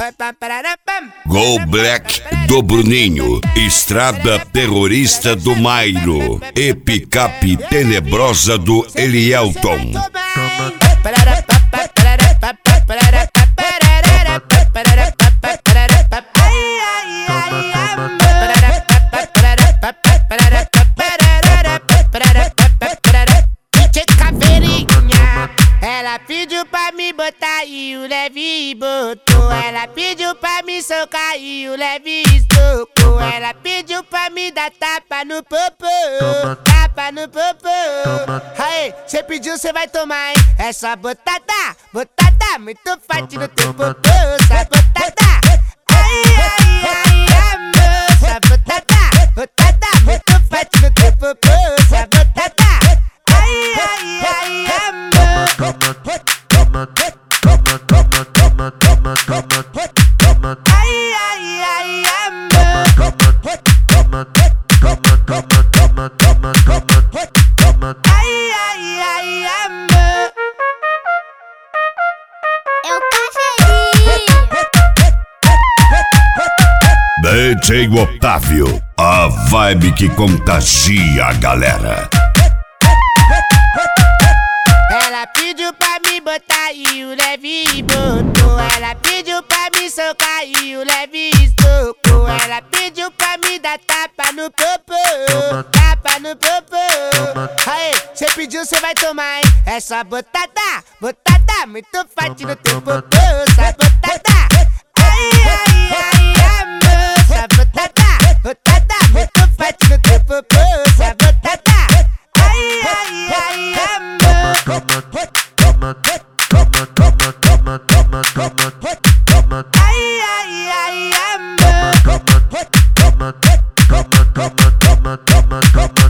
Go Black do Bruninho, Estrada Terrorista do Mairo e Picape Tenebrosa do Elielton. Ela pediu pra me botar e o leve botou. Ela pediu pra me socar e o leve estocou. Ela pediu pra me dar tapa no popô, tapa no popô. Aê, cê pediu, cê vai tomar, hein? É só botada, botada, muito forte no teu popô. Só botada, ai, ai, ai, amor. Só botada, botada, muito forte no teu popô. Só botada, ai, ai, ai, amor. Ai, ai, ai, amor. Ai, ai, ai, amor. Eu cafezinho. DJ Otávio, a vibe que contagia a galera. Ela pediu pra me botar e o leve botou. Ela pediu pra me socar e o leve estocou. Ela pediu pra me dar tapa no popô, tapa no popô. Aê, cê pediu, cê vai tomar, hein? É só botada, botada, muito forte no teu popô. Só botada, ai, ai, ai, amor. Só botada, botada, muito forte no teu popô. Só botada, ai, ai, ai, amor. Ai, ai, ai, amor.